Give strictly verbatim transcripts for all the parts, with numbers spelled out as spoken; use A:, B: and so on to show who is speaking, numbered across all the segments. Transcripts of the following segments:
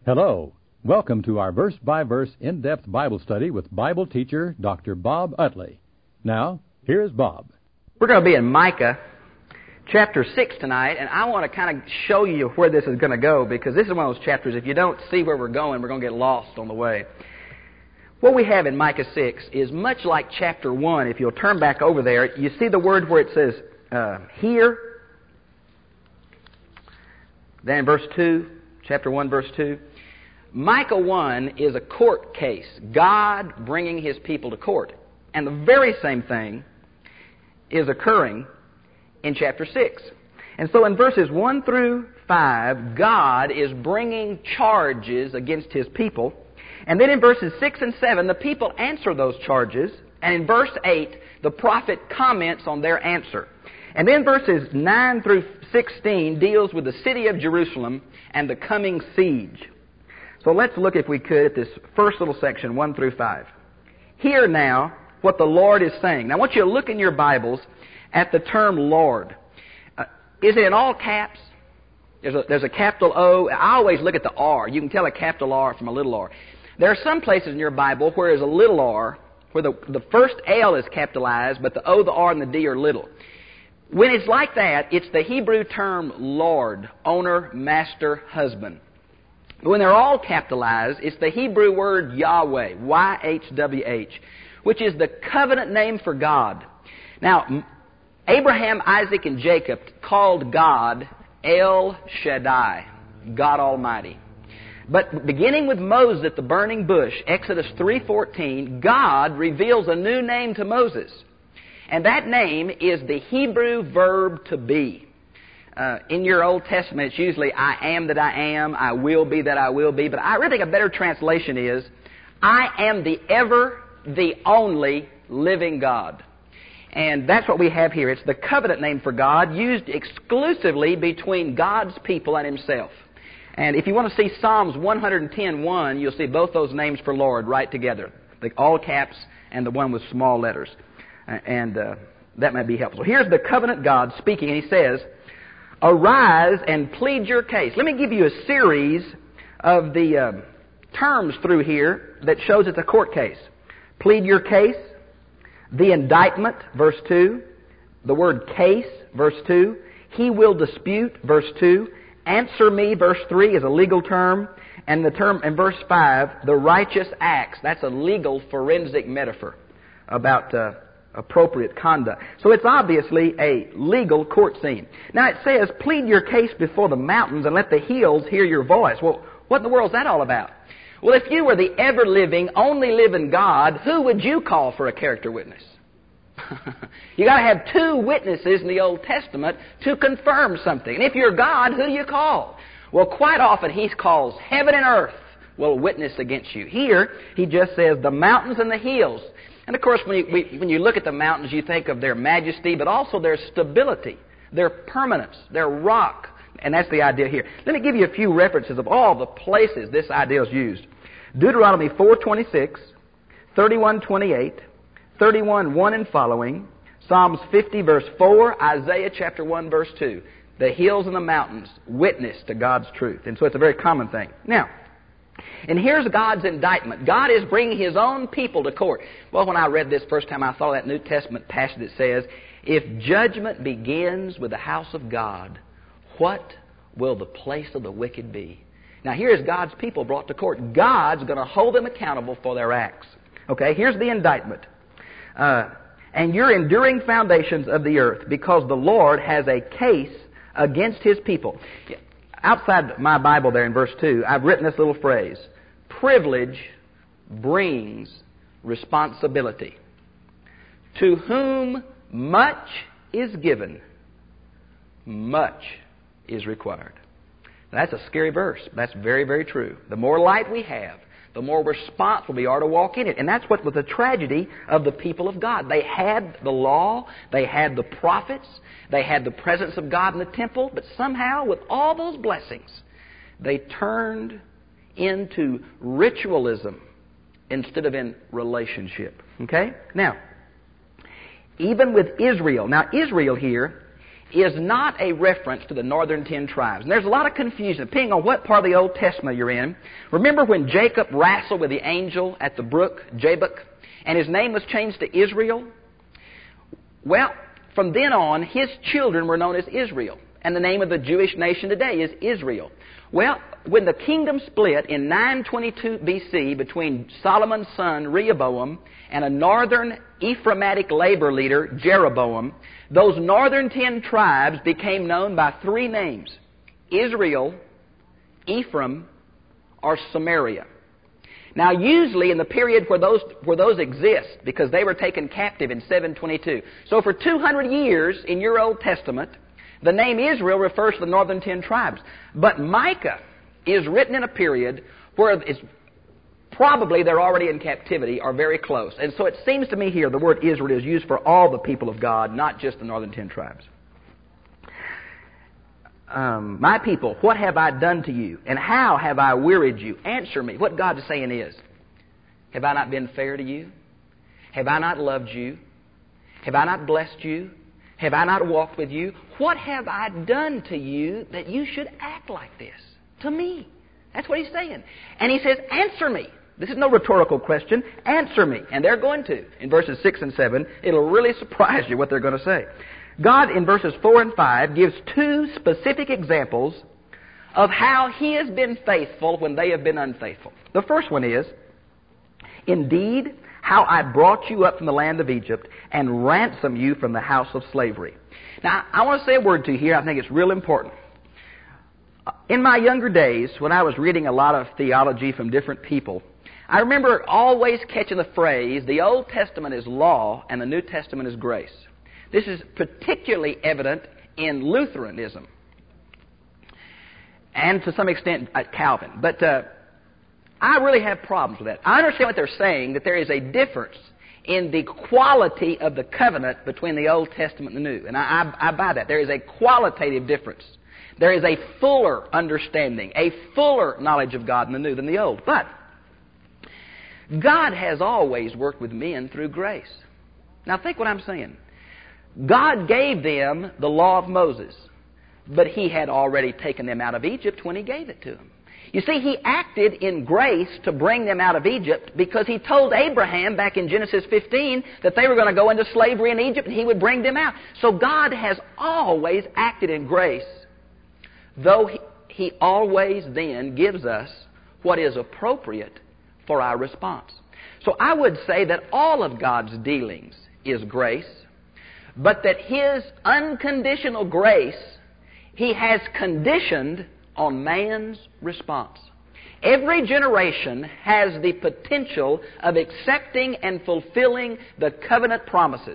A: Hello. Welcome to our verse-by-verse in-depth Bible study with Bible teacher Doctor Bob Utley. Now, here's Bob.
B: We're going to be in Micah chapter six tonight, and I want to kind of show you where this is going to go, because this is one of those chapters, if you don't see where we're going, we're going to get lost on the way. What we have in Micah six is much like chapter one. If you'll turn back over there, you see the word where it says, uh, here. Then in verse two, chapter one, verse two. Micah one is a court case, God bringing His people to court. And the very same thing is occurring in chapter six. And so in verses one through five, God is bringing charges against His people. And then in verses six and seven, the people answer those charges. And in verse eight, the prophet comments on their answer. And then verses nine through sixteen deals with the city of Jerusalem and the coming siege. So let's look, if we could, at this first little section, one through five. Hear now what the Lord is saying. Now I want you to look in your Bibles at the term Lord. Uh, is it in all caps? There's a, there's a capital O. I always look at the R. You can tell a capital R from a little r. There are some places in your Bible where there's a little r, where the, the first L is capitalized, but the O, the R, and the D are little. When it's like that, it's the Hebrew term Lord, owner, master, husband. When they're all capitalized, it's the Hebrew word Yahweh, Y H W H, which is the covenant name for God. Now, Abraham, Isaac, and Jacob called God El Shaddai, God Almighty. But beginning with Moses at the burning bush, Exodus three fourteen, God reveals a new name to Moses. And that name is the Hebrew verb to be. Uh, in your Old Testament, it's usually I am that I am, I will be that I will be. But I really think a better translation is I am the ever, the only living God. And that's what we have here. It's the covenant name for God, used exclusively between God's people and Himself. And if you want to see Psalms one ten one, you'll see both those names for Lord right together, the all caps and the one with small letters. And uh, that might be helpful. So here's the covenant God speaking, and He says, arise and plead your case. Let me give you a series of the uh, terms through here that shows it's a court case. Plead your case, the indictment, verse two, the word case, verse two, he will dispute, verse two, answer me, verse three is a legal term, and the term in verse five, the righteous acts, that's a legal forensic metaphor about uh, appropriate conduct. So it's obviously a legal court scene. Now it says, plead your case before the mountains and let the hills hear your voice. Well, what in the world is that all about? Well, if you were the ever-living, only living God, who would you call for a character witness? You got to have two witnesses in the Old Testament to confirm something. And if you're God, who do you call? Well, quite often He calls heaven and earth will witness against you. Here, He just says the mountains and the hills. And of course, when you, we, when you look at the mountains, you think of their majesty, but also their stability, their permanence, their rock. And that's the idea here. Let me give you a few references of all the places this idea is used. Deuteronomy four twenty-six, thirty-one twenty-eight, thirty-one one and following, Psalms fifty verse four, Isaiah chapter one verse two. The hills and the mountains witness to God's truth. And so it's a very common thing. Now, and here's God's indictment. God is bringing His own people to court. Well, when I read this first time, I thought of that New Testament passage that says, if judgment begins with the house of God, what will the place of the wicked be? Now, here is God's people brought to court. God's going to hold them accountable for their acts. Okay, here's the indictment. Uh, and your enduring foundations of the earth, because the Lord has a case against His people. Outside my Bible there in verse two, I've written this little phrase, privilege brings responsibility. To whom much is given, much is required. Now, that's a scary verse. That's very, very true. The more light we have, the more responsible we are to walk in it. And that's what was the tragedy of the people of God. They had the law, they had the prophets, they had the presence of God in the temple, but somehow with all those blessings, they turned into ritualism instead of in relationship. Okay? Now, even with Israel. Now, Israel here is not a reference to the northern ten tribes. And there's a lot of confusion, depending on what part of the Old Testament you're in. Remember when Jacob wrestled with the angel at the brook, Jabbok, and his name was changed to Israel? Well, from then on, his children were known as Israel. And the name of the Jewish nation today is Israel. Well, when the kingdom split in nine twenty-two B C between Solomon's son Rehoboam and a northern Ephraimitic labor leader, Jeroboam, those northern ten tribes became known by three names: Israel, Ephraim, or Samaria. Now, usually in the period where those where those exist, because they were taken captive in seven twenty-two. So for two hundred years in your Old Testament, the name Israel refers to the northern ten tribes. But Micah is written in a period where it's probably they're already in captivity or very close. And so it seems to me here the word Israel is used for all the people of God, not just the northern ten tribes. Um, my people, what have I done to you? And how have I wearied you? Answer me. What God is saying is, have I not been fair to you? Have I not loved you? Have I not blessed you? Have I not walked with you? What have I done to you that you should act like this? To me. That's what he's saying. And he says, answer me. This is no rhetorical question. Answer me. And they're going to. In verses six and seven, it'll really surprise you what they're going to say. God, in verses four and five, gives two specific examples of how He has been faithful when they have been unfaithful. The first one is, indeed, how I brought you up from the land of Egypt and ransomed you from the house of slavery. Now, I want to say a word to you here. I think it's real important. In my younger days, when I was reading a lot of theology from different people, I remember always catching the phrase, the Old Testament is law and the New Testament is grace. This is particularly evident in Lutheranism and to some extent at Calvin. But uh, I really have problems with that. I understand what they're saying, that there is a difference in the quality of the covenant between the Old Testament and the New. And I, I, I buy that. There is a qualitative difference. There is a fuller understanding, a fuller knowledge of God in the New than the Old. But God has always worked with men through grace. Now think what I'm saying. God gave them the law of Moses, but He had already taken them out of Egypt when He gave it to them. You see, He acted in grace to bring them out of Egypt because He told Abraham back in Genesis fifteen that they were going to go into slavery in Egypt and He would bring them out. So God has always acted in grace, though He, he always then gives us what is appropriate for our response. So I would say that all of God's dealings is grace, but that His unconditional grace He has conditioned on man's response. Every generation has the potential of accepting and fulfilling the covenant promises.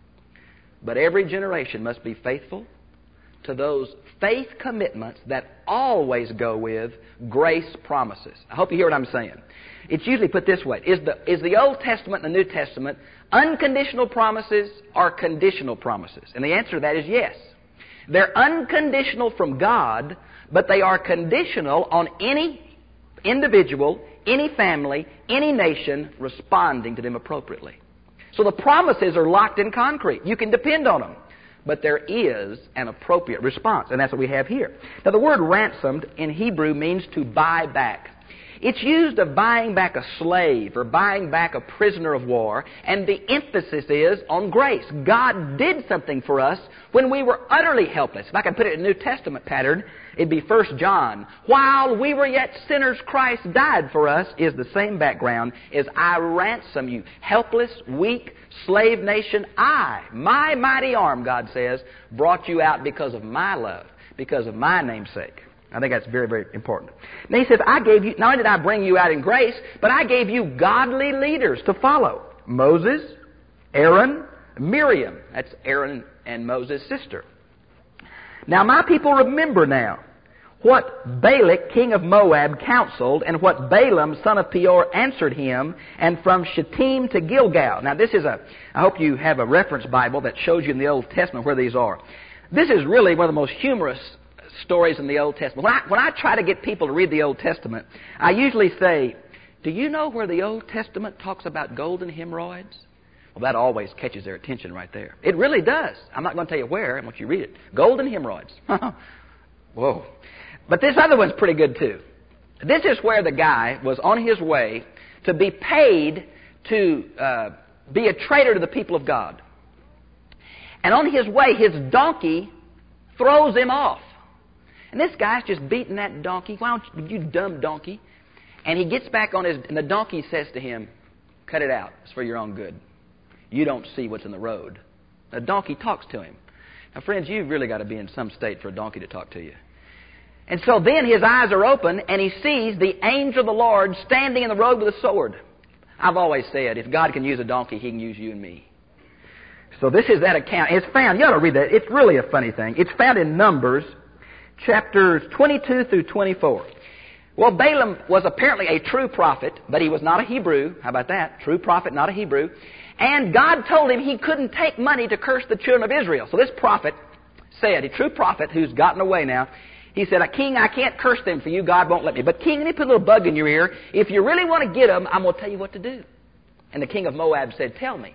B: But every generation must be faithful to those faith commitments that always go with grace promises. I hope you hear what I'm saying. It's usually put this way. Is the, is the Old Testament and the New Testament unconditional promises or conditional promises? And the answer to that is yes. They're unconditional from God, but they are conditional on any individual, any family, any nation responding to them appropriately. So the promises are locked in concrete. You can depend on them. But there is an appropriate response, and that's what we have here. Now, the word ransomed in Hebrew means to buy back. It's used of buying back a slave or buying back a prisoner of war, and the emphasis is on grace. God did something for us when we were utterly helpless. If I can put it in a New Testament pattern, it'd be First John. While we were yet sinners, Christ died for us, is the same background as I ransom you. Helpless, weak, slave nation, I, my mighty arm, God says, brought you out because of my love, because of my name's sake. I think that's very, very important. Now he says, I gave you, not only did I bring you out in grace, but I gave you godly leaders to follow. Moses, Aaron, Miriam. That's Aaron and Moses' sister. Now my people, remember now what Balak, king of Moab, counseled, and what Balaam, son of Peor, answered him, and from Shittim to Gilgal. Now this is a, I hope you have a reference Bible that shows you in the Old Testament where these are. This is really one of the most humorous stories in the Old Testament. When I, when I try to get people to read the Old Testament, I usually say, do you know where the Old Testament talks about golden hemorrhoids? Well, Well, that always catches their attention right there. It really does. I'm not going to tell you where. I want you to read it. Golden hemorrhoids. Whoa. But this other one's pretty good, too. This is where the guy was on his way to be paid to uh, be a traitor to the people of God. And on his way, his donkey throws him off. And this guy's just beating that donkey. Why don't you, you dumb donkey? And he gets back on his, and the donkey says to him, cut it out. It's for your own good. You don't see what's in the road. The donkey talks to him. Now, friends, you've really got to be in some state for a donkey to talk to you. And so then his eyes are open, and he sees the angel of the Lord standing in the road with a sword. I've always said, if God can use a donkey, He can use you and me. So this is that account. It's found, you ought to read that. It's really a funny thing. It's found in Numbers, chapters twenty-two through twenty-four. Well, Balaam was apparently a true prophet, but he was not a Hebrew. How about that? True prophet, not a Hebrew. And God told him he couldn't take money to curse the children of Israel. So this prophet said, a true prophet who's gotten away now, he said, King, I can't curse them for you. God won't let me. But King, let me put a little bug in your ear. If you really want to get them, I'm going to tell you what to do. And the king of Moab said, tell me.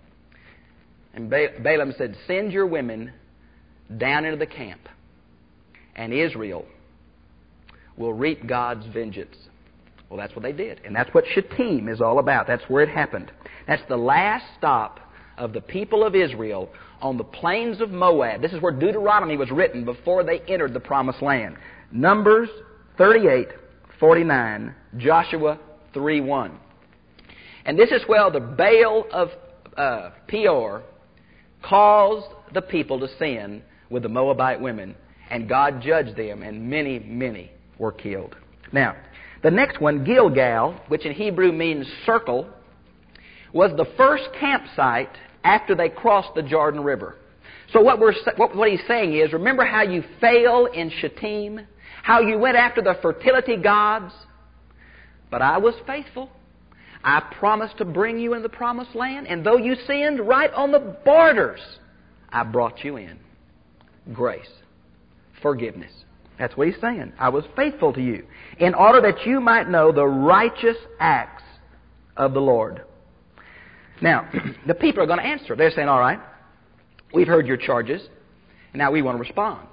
B: And ba- Balaam said, send your women down into the camp, and Israel will reap God's vengeance. Well, that's what they did. And that's what Shittim is all about. That's where it happened. That's the last stop of the people of Israel on the plains of Moab. This is where Deuteronomy was written before they entered the Promised Land. Numbers thirty-eight forty-nine, Joshua three one. And this is where the Baal of uh, Peor caused the people to sin with the Moabite women. And God judged them, and many, many were killed. Now, the next one, Gilgal, which in Hebrew means circle, was the first campsite after they crossed the Jordan River. So what we're what, what he's saying is, remember how you fail in Shittim? How you went after the fertility gods? But I was faithful. I promised to bring you in the Promised Land, and though you sinned right on the borders, I brought you in. Grace. Forgiveness. That's what he's saying. I was faithful to you, in order that you might know the righteous acts of the Lord. Now, the people are going to answer. They're saying, all right, we've heard your charges, and now we want to respond.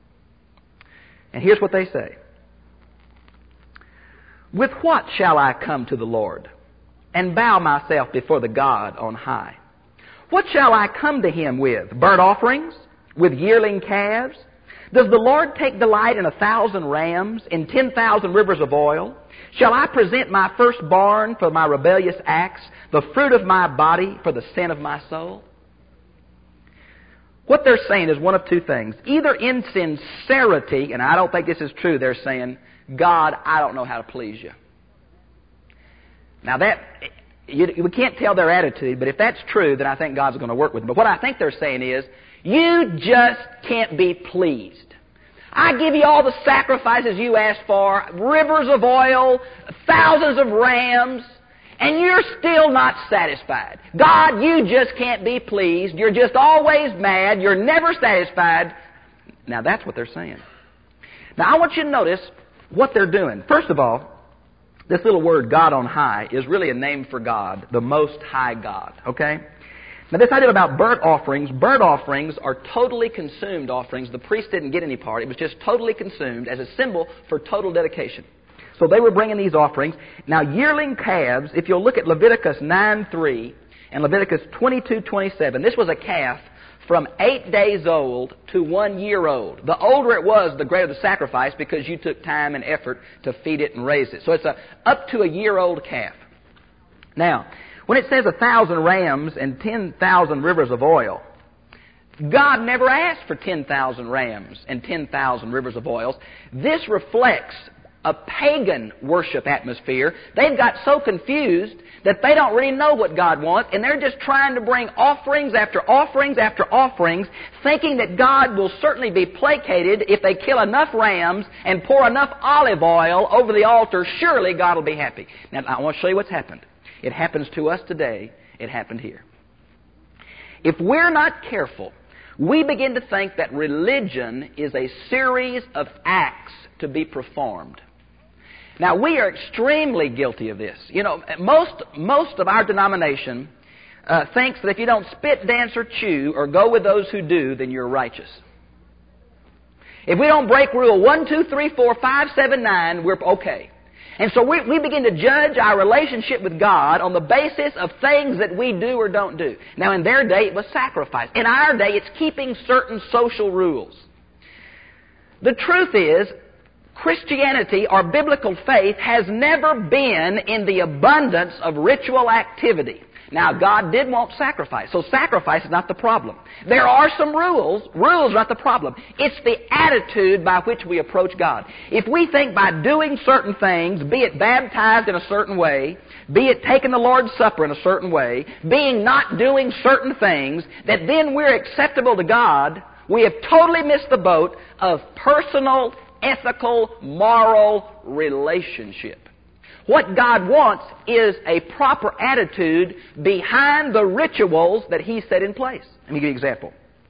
B: And here's what they say. With what shall I come to the Lord and bow myself before the God on high? What shall I come to Him with? Burnt offerings? With yearling calves? Does the Lord take delight in a thousand rams, in ten thousand rivers of oil? Shall I present my firstborn for my rebellious acts, the fruit of my body for the sin of my soul? What they're saying is one of two things. Either in sincerity, and I don't think this is true, they're saying, God, I don't know how to please you. Now that, you, we can't tell their attitude, but if that's true, then I think God's going to work with them. But what I think they're saying is, you just can't be pleased. I give you all the sacrifices you asked for, rivers of oil, thousands of rams, and you're still not satisfied. God, you just can't be pleased. You're just always mad. You're never satisfied. Now that's what they're saying. Now I want you to notice what they're doing. First of all, this little word, God on high, is really a name for God, the Most High God. Okay? Now this idea about burnt offerings, burnt offerings are totally consumed offerings. The priest didn't get any part. It was just totally consumed as a symbol for total dedication. So they were bringing these offerings. Now yearling calves, if you'll look at Leviticus nine three and Leviticus twenty-two twenty-seven, this was a calf from eight days old to one year old. The older it was, the greater the sacrifice, because you took time and effort to feed it and raise it. So it's a up to a year old calf. Now, when it says a thousand rams and ten thousand rivers of oil, God never asked for ten thousand rams and ten thousand rivers of oil. This reflects a pagan worship atmosphere. They've got so confused that they don't really know what God wants, and they're just trying to bring offerings after offerings after offerings, thinking that God will certainly be placated if they kill enough rams and pour enough olive oil over the altar. Surely God will be happy. Now, I want to show you what's happened. It happens to us today. It happened here. If we're not careful, we begin to think that religion is a series of acts to be performed. Now, we are extremely guilty of this. You know, most most of our denomination uh, thinks that if you don't spit, dance, or chew, or go with those who do, then you're righteous. If we don't break rule one, two, three, four, five, seven, nine, we're okay. And so we, we begin to judge our relationship with God on the basis of things that we do or don't do. Now, in their day, it was sacrifice. In our day, it's keeping certain social rules. The truth is, Christianity or biblical faith has never been in the abundance of ritual activity. Now, God did want sacrifice, so sacrifice is not the problem. There are some rules. Rules are not the problem. It's the attitude by which we approach God. If we think by doing certain things, be it baptized in a certain way, be it taking the Lord's Supper in a certain way, being not doing certain things, that then we're acceptable to God, we have totally missed the boat of personal, ethical, moral relationship. What God wants is a proper attitude behind the rituals that He set in place. Let me give you an example.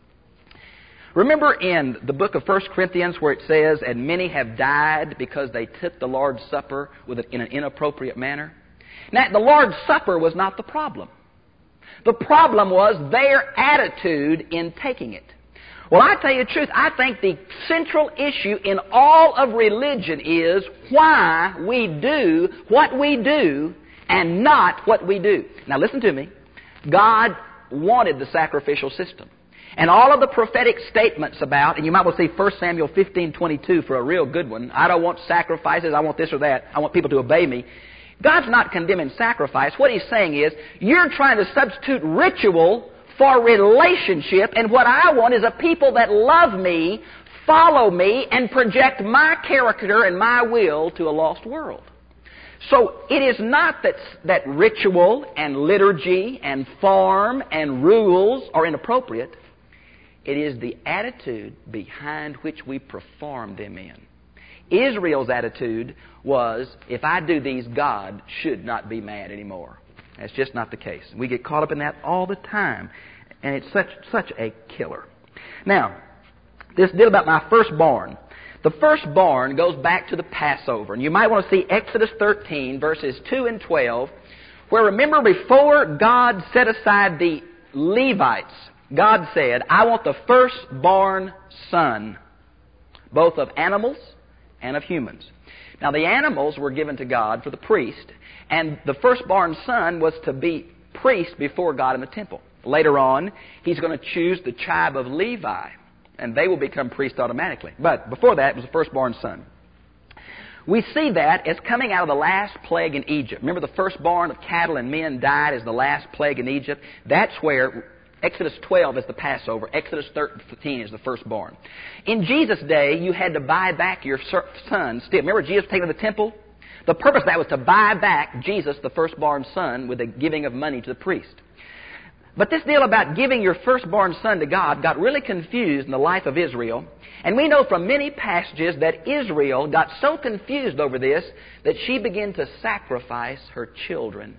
B: Remember in the book of First Corinthians where it says, and many have died because they took the Lord's Supper with it in an inappropriate manner? Now, the Lord's Supper was not the problem. The problem was their attitude in taking it. Well, I tell you the truth, I think the central issue in all of religion is why we do what we do and not what we do. Now listen to me. God wanted the sacrificial system. And all of the prophetic statements about, and you might well see First Samuel fifteen twenty-two for a real good one. I don't want sacrifices, I want this or that, I want people to obey me. God's not condemning sacrifice. What He's saying is, you're trying to substitute ritual for relationship, and what I want is a people that love me, follow me, and project my character and my will to a lost world. So it is not that, that ritual and liturgy and form and rules are inappropriate. It is the attitude behind which we perform them in. Israel's attitude was, if I do these, God should not be mad anymore. That's just not the case. We get caught up in that all the time, and it's such such a killer. Now, this deal about my firstborn. The firstborn goes back to the Passover, and you might want to see Exodus thirteen, verses two and twelve, where remember before God set aside the Levites, God said, I want the firstborn son, both of animals and of humans. Now, the animals were given to God for the priest, and the firstborn son was to be priest before God in the temple. Later on, He's going to choose the tribe of Levi, and they will become priests automatically. But before that, it was the firstborn son. We see that as coming out of the last plague in Egypt. Remember, the firstborn of cattle and men died as the last plague in Egypt? That's where Exodus twelve is the Passover. Exodus thirteen is the firstborn. In Jesus' day, you had to buy back your son still. Remember Jesus taking to the temple? The purpose of that was to buy back Jesus, the firstborn son, with the giving of money to the priest. But this deal about giving your firstborn son to God got really confused in the life of Israel. And we know from many passages that Israel got so confused over this that she began to sacrifice her children.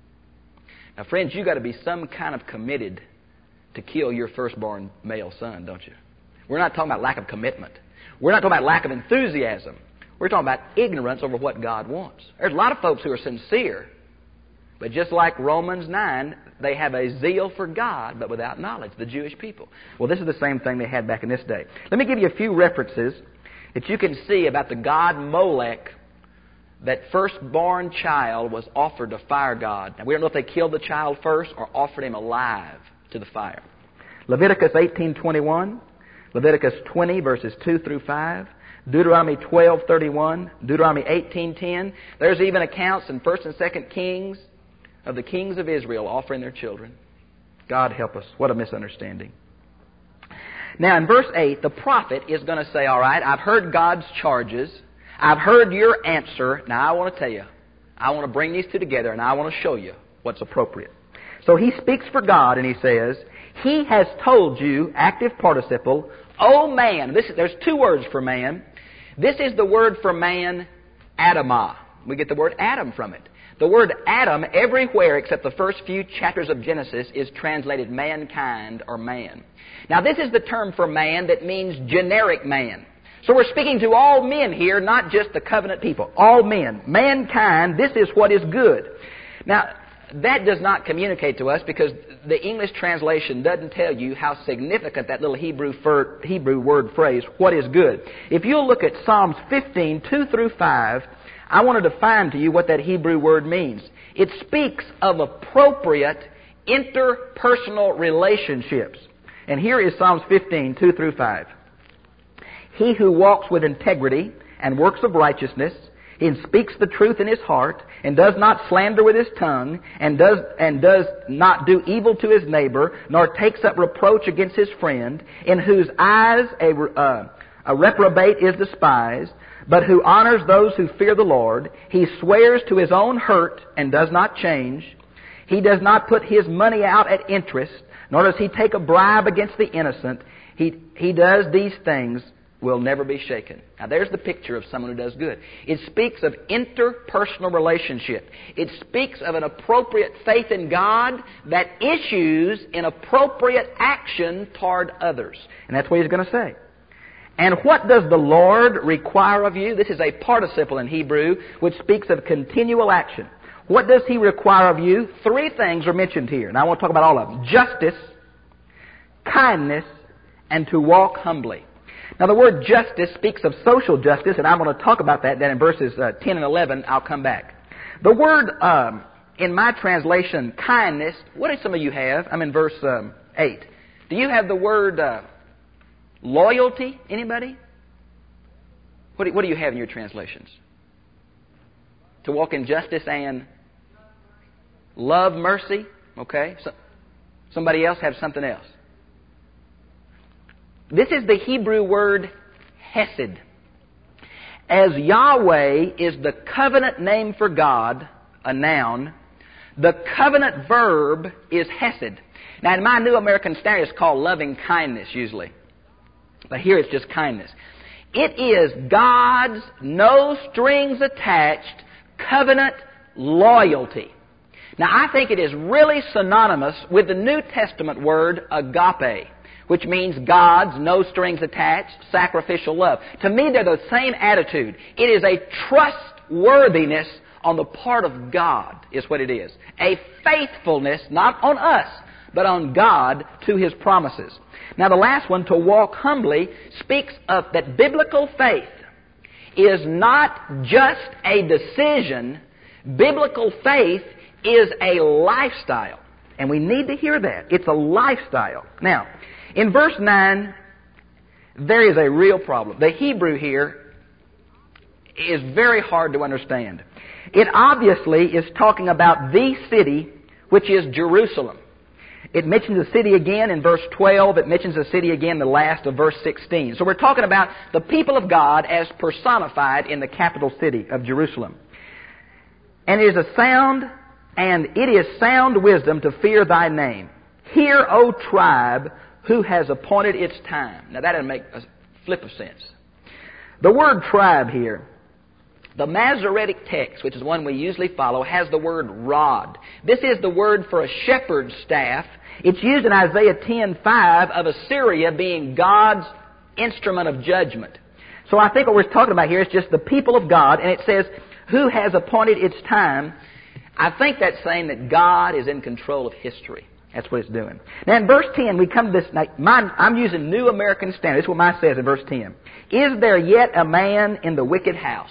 B: Now, friends, you've got to be some kind of committed to kill your firstborn male son, don't you? We're not talking about lack of commitment. We're not talking about lack of enthusiasm. We're talking about ignorance over what God wants. There's a lot of folks who are sincere, but just like Romans nine, they have a zeal for God, but without knowledge, the Jewish people. Well, this is the same thing they had back in this day. Let me give you a few references that you can see about the god Molech. That firstborn child was offered to fire God. Now, we don't know if they killed the child first or offered him alive to the fire. Leviticus eighteen twenty-one, Leviticus twenty, verses two through five, Deuteronomy twelve thirty-one, Deuteronomy eighteen ten. There's even accounts in First and Second Kings of the kings of Israel offering their children. God help us. What a misunderstanding. Now, in verse eight, the prophet is going to say, all right, I've heard God's charges. I've heard your answer. Now, I want to tell you, I want to bring these two together, and I want to show you what's appropriate. So he speaks for God, and he says, He has told you, active participle, O man. This, there's two words for man. This is the word for man, Adamah. We get the word Adam from it. The word Adam, everywhere except the first few chapters of Genesis, is translated mankind or man. Now, this is the term for man that means generic man. So we're speaking to all men here, not just the covenant people. All men. Mankind, this is what is good. Now, that does not communicate to us because the English translation doesn't tell you how significant that little Hebrew, fir- Hebrew word phrase, what is good. If you'll look at Psalms fifteen, two through five, I want to define to you what that Hebrew word means. It speaks of appropriate interpersonal relationships. And here is Psalms fifteen, two through five. He who walks with integrity and works of righteousness, and speaks the truth in his heart, and does not slander with his tongue, and does and does not do evil to his neighbor, nor takes up reproach against his friend, in whose eyes a, uh, a reprobate is despised, but who honors those who fear the Lord. He swears to his own hurt and does not change. He does not put his money out at interest, nor does he take a bribe against the innocent. He, he does these things, will never be shaken. Now there's the picture of someone who does good. It speaks of interpersonal relationship. It speaks of an appropriate faith in God that issues in appropriate action toward others. And that's what he's going to say. And what does the Lord require of you? This is a participle in Hebrew which speaks of continual action. What does He require of you? Three things are mentioned here, and I want to talk about all of them. Justice, kindness, and to walk humbly. Now the word justice speaks of social justice, and I'm going to talk about that then in verses uh, ten and eleven. I'll come back. The word, um, in my translation, kindness, what do some of you have? I'm in verse um, eight. Do you have the word uh, loyalty? Anybody? What do, what do you have in your translations? To walk in justice and love, mercy. Okay. So, somebody else have something else. This is the Hebrew word hesed. As Yahweh is the covenant name for God, a noun, the covenant verb is hesed. Now in my New American Standard it's called loving kindness usually. But here it's just kindness. It is God's no strings attached covenant loyalty. Now I think it is really synonymous with the New Testament word agape, which means God's no strings attached sacrificial love. To me they're the same attitude. It is a trustworthiness on the part of God is what it is. A faithfulness, not on us, but on God to His promises. Now the last one, to walk humbly, speaks of that biblical faith is not just a decision. Biblical faith is a lifestyle. And we need to hear that. It's a lifestyle. Now, in verse nine, there is a real problem. The Hebrew here is very hard to understand. It obviously is talking about the city, which is Jerusalem. It mentions the city again in verse twelve. It mentions the city again in the last of verse sixteen. So we're talking about the people of God as personified in the capital city of Jerusalem. And it is a sound, and it is sound wisdom to fear Thy name. Hear, O tribe, who has appointed its time. Now that doesn't make a flip of sense. The word tribe here, the Masoretic text, which is one we usually follow, has the word rod. This is the word for a shepherd's staff. It's used in Isaiah ten five of Assyria being God's instrument of judgment. So I think what we're talking about here is just the people of God, and it says, who has appointed its time. I think that's saying that God is in control of history. That's what it's doing. Now in verse ten, we come to this. Now, mine, I'm using New American Standard. This is what mine says in verse ten. Is there yet a man in the wicked house?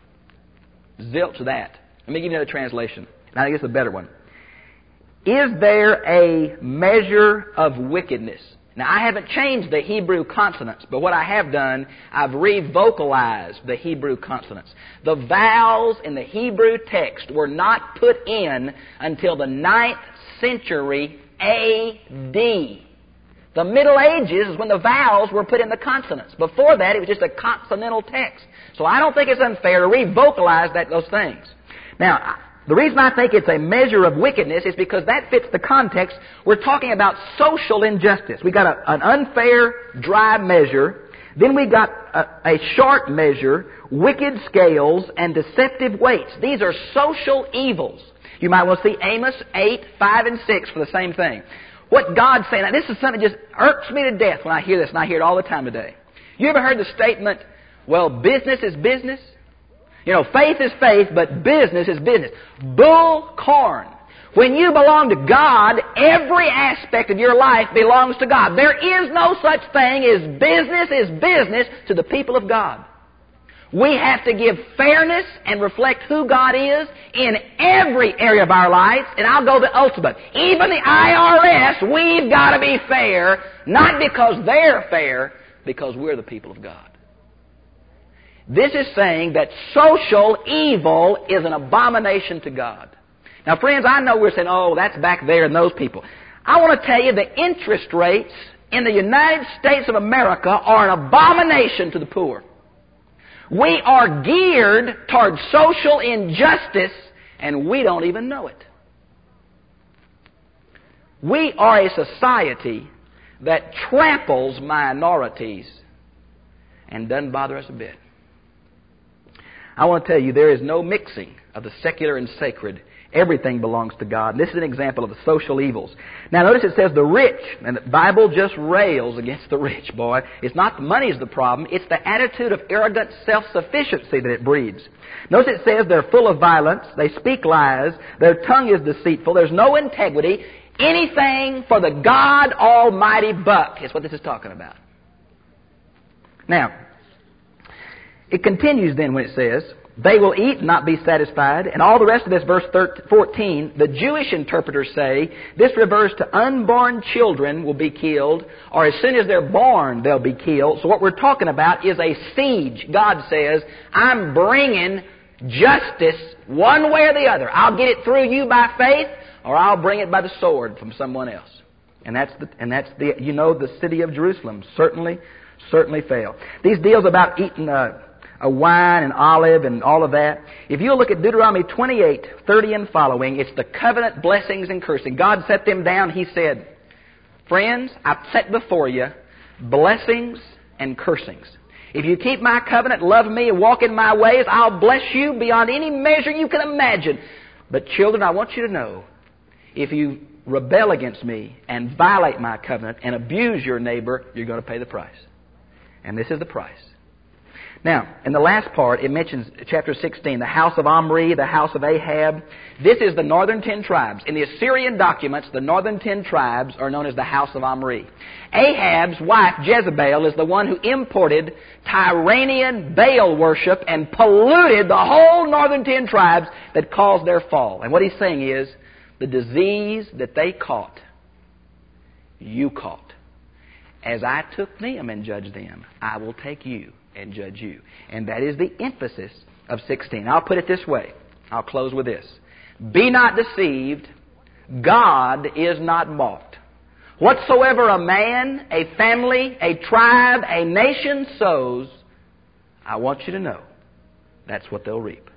B: Zilch that. Let me give you another translation. And I think it's a better one. Is there a measure of wickedness? Now I haven't changed the Hebrew consonants, but what I have done, I've revocalized the Hebrew consonants. The vowels in the Hebrew text were not put in until the ninth century A D. The Middle Ages is when the vowels were put in the consonants. Before that, it was just a consonantal text. So I don't think it's unfair to revocalize that, those things. Now, the reason I think it's a measure of wickedness is because that fits the context. We're talking about social injustice. We got a, an unfair, dry measure. Then we got a, a sharp measure, wicked scales, and deceptive weights. These are social evils. You might want to see Amos eight, five, and six for the same thing. What God's saying, now this is something that just irks me to death when I hear this, and I hear it all the time today. You ever heard the statement, well, business is business? You know, faith is faith, but business is business. Bull corn. When you belong to God, every aspect of your life belongs to God. There is no such thing as business is business to the people of God. We have to give fairness and reflect who God is in every area of our lives, and I'll go the ultimate. Even the I R S, we've got to be fair, not because they're fair, because we're the people of God. This is saying that social evil is an abomination to God. Now, friends, I know we're saying, oh, that's back there and those people. I want to tell you the interest rates in the United States of America are an abomination to the poor. We are geared toward social injustice, and we don't even know it. We are a society that tramples minorities and doesn't bother us a bit. I want to tell you, there is no mixing of the secular and sacred. Everything belongs to God. This is an example of the social evils. Now notice it says the rich, and the Bible just rails against the rich, boy. It's not the money's the problem, it's the attitude of arrogant self-sufficiency that it breeds. Notice it says they're full of violence, they speak lies, their tongue is deceitful, there's no integrity, anything for the God Almighty buck is what this is talking about. Now, it continues then when it says, they will eat and not be satisfied. And all the rest of this, verse fourteen, the Jewish interpreters say this refers to unborn children will be killed, or as soon as they're born, they'll be killed. So what we're talking about is a siege. God says, I'm bringing justice one way or the other. I'll get it through you by faith, or I'll bring it by the sword from someone else. And that's the, and that's the, you know, the city of Jerusalem certainly, certainly fell. These deals about eating uh, a wine and olive and all of that. If you look at Deuteronomy twenty-eight, thirty and following, it's the covenant blessings and cursing. God set them down. He said, friends, I've set before you blessings and cursings. If you keep my covenant, love me, and walk in my ways, I'll bless you beyond any measure you can imagine. But children, I want you to know, if you rebel against me and violate my covenant and abuse your neighbor, you're going to pay the price. And this is the price. Now, in the last part, it mentions chapter sixteen, the house of Omri, the house of Ahab. This is the northern ten tribes. In the Assyrian documents, the northern ten tribes are known as the house of Omri. Ahab's wife, Jezebel, is the one who imported Tyranian Baal worship and polluted the whole northern ten tribes that caused their fall. And what he's saying is, the disease that they caught, you caught. As I took them and judged them, I will take you and judge you. And that is the emphasis of sixteen. I'll put it this way. I'll close with this. Be not deceived. God is not mocked. Whatsoever a man, a family, a tribe, a nation sows, I want you to know that's what they'll reap.